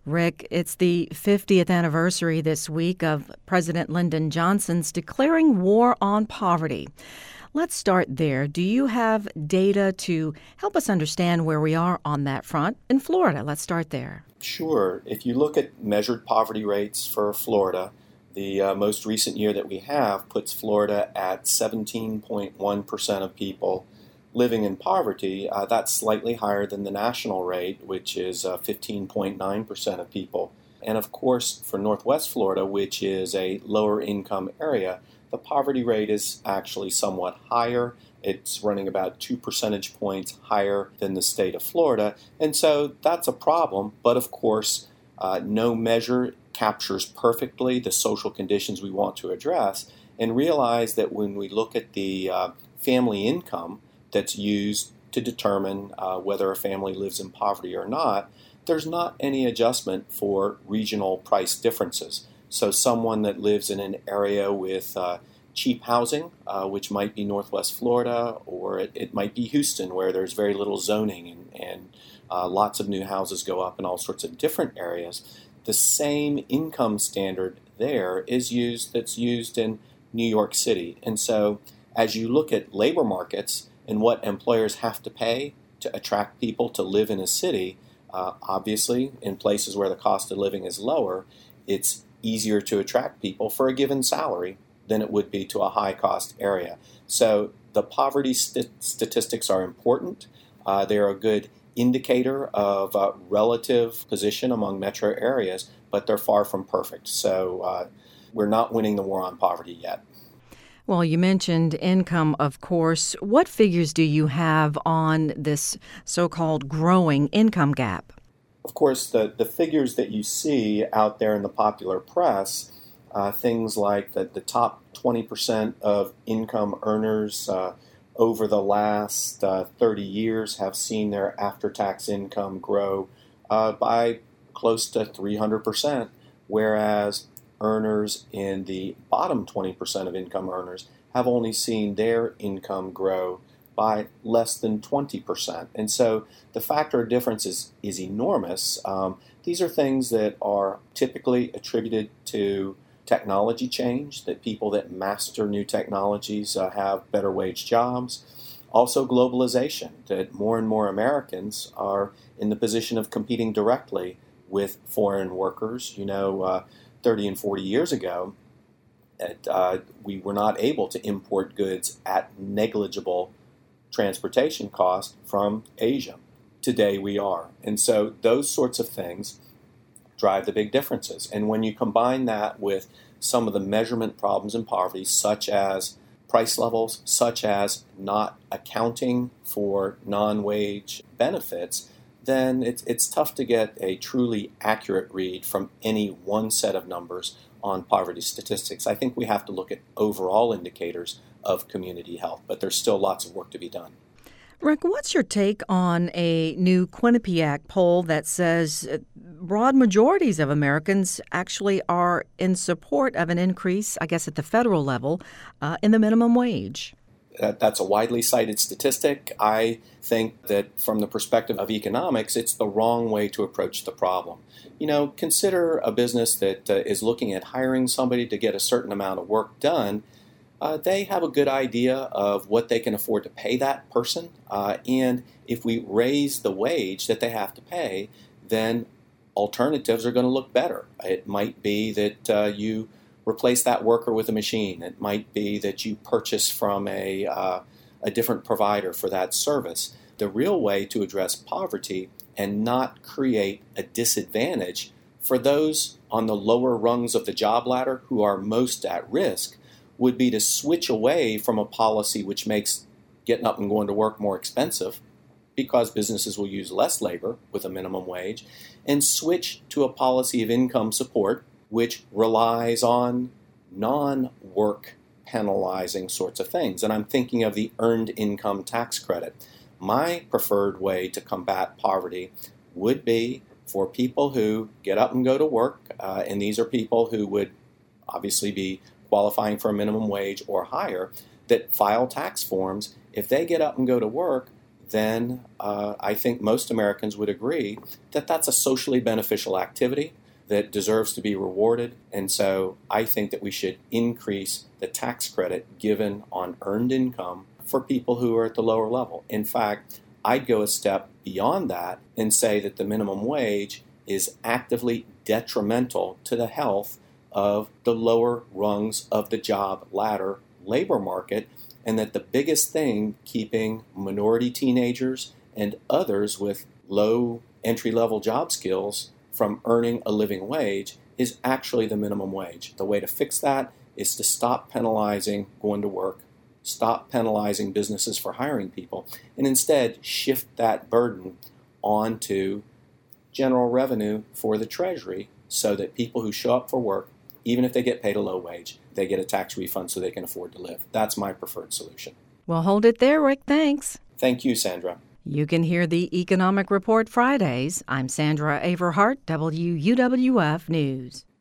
Rick, it's the 50th anniversary this week of President Lyndon Johnson's declaring war on poverty. Let's start there. Do you have data to help us understand where we are on that front in Florida? Let's start there. Sure. If you look at measured poverty rates for Florida, the most recent year that we have puts Florida at 17.1% of people living in poverty. That's slightly higher than the national rate, which is 15.9% of people. And of course, for Northwest Florida, which is a lower income area, the poverty rate is actually somewhat higher. It's running about 2 percentage points higher than the state of Florida. And so that's a problem. But of course, no measure captures perfectly the social conditions we want to address. And realize that when we look at the family income that's used to determine whether a family lives in poverty or not, there's not any adjustment for regional price differences. So someone that lives in an area with cheap housing, which might be Northwest Florida, or it might be Houston, where there's very little zoning and lots of new houses go up in all sorts of different areas, the same income standard there is that's used in New York City. And so as you look at labor markets and what employers have to pay to attract people to live in a city, obviously in places where the cost of living is lower, it's easier to attract people for a given salary than it would be to a high-cost area. So the poverty statistics are important. They're a good indicator of relative position among metro areas, but they're far from perfect. So we're not winning the war on poverty yet. Well, you mentioned income, of course. What figures do you have on this so-called growing income gap? Of course, the figures that you see out there in the popular press, things like the top 20% of income earners over the last 30 years have seen their after-tax income grow by close to 300%, whereas earners in the bottom 20% of income earners have only seen their income grow by less than 20%. And so the factor of difference is enormous. These are things that are typically attributed to technology change, that people that master new technologies have better wage jobs. Also globalization, that more and more Americans are in the position of competing directly with foreign workers. 30 and 40 years ago, we were not able to import goods at negligible transportation cost from Asia. Today we are. And so those sorts of things drive the big differences. And when you combine that with some of the measurement problems in poverty, such as price levels, such as not accounting for non-wage benefits, then it's tough to get a truly accurate read from any one set of numbers on poverty statistics. I think we have to look at overall indicators of community health, but there's still lots of work to be done. Rick, what's your take on a new Quinnipiac poll that says broad majorities of Americans actually are in support of an increase, I guess at the federal level, in the minimum wage? That's a widely cited statistic. I think that from the perspective of economics, it's the wrong way to approach the problem. Consider a business that is looking at hiring somebody to get a certain amount of work done. They have a good idea of what they can afford to pay that person. And if we raise the wage that they have to pay, then alternatives are going to look better. It might be that you replace that worker with a machine. It might be that you purchase from a different provider for that service. The real way to address poverty and not create a disadvantage for those on the lower rungs of the job ladder who are most at risk would be to switch away from a policy which makes getting up and going to work more expensive, because businesses will use less labor with a minimum wage, and switch to a policy of income support which relies on non-work penalizing sorts of things. And I'm thinking of the earned income tax credit. My preferred way to combat poverty would be for people who get up and go to work, and these are people who would obviously be qualifying for a minimum wage or higher, that file tax forms. If they get up and go to work, then I think most Americans would agree that that's a socially beneficial activity that deserves to be rewarded. And so I think that we should increase the tax credit given on earned income for people who are at the lower level. In fact, I'd go a step beyond that and say that the minimum wage is actively detrimental to the health of the lower rungs of the job ladder labor market, and that the biggest thing keeping minority teenagers and others with low entry-level job skills from earning a living wage is actually the minimum wage. The way to fix that is to stop penalizing going to work, stop penalizing businesses for hiring people, and instead shift that burden onto general revenue for the Treasury so that people who show up for work, even if they get paid a low wage, they get a tax refund so they can afford to live. That's my preferred solution. Well, hold it there, Rick. Thanks. Thank you, Sandra. You can hear the Economic Report Fridays. I'm Sandra Averhart, WUWF News.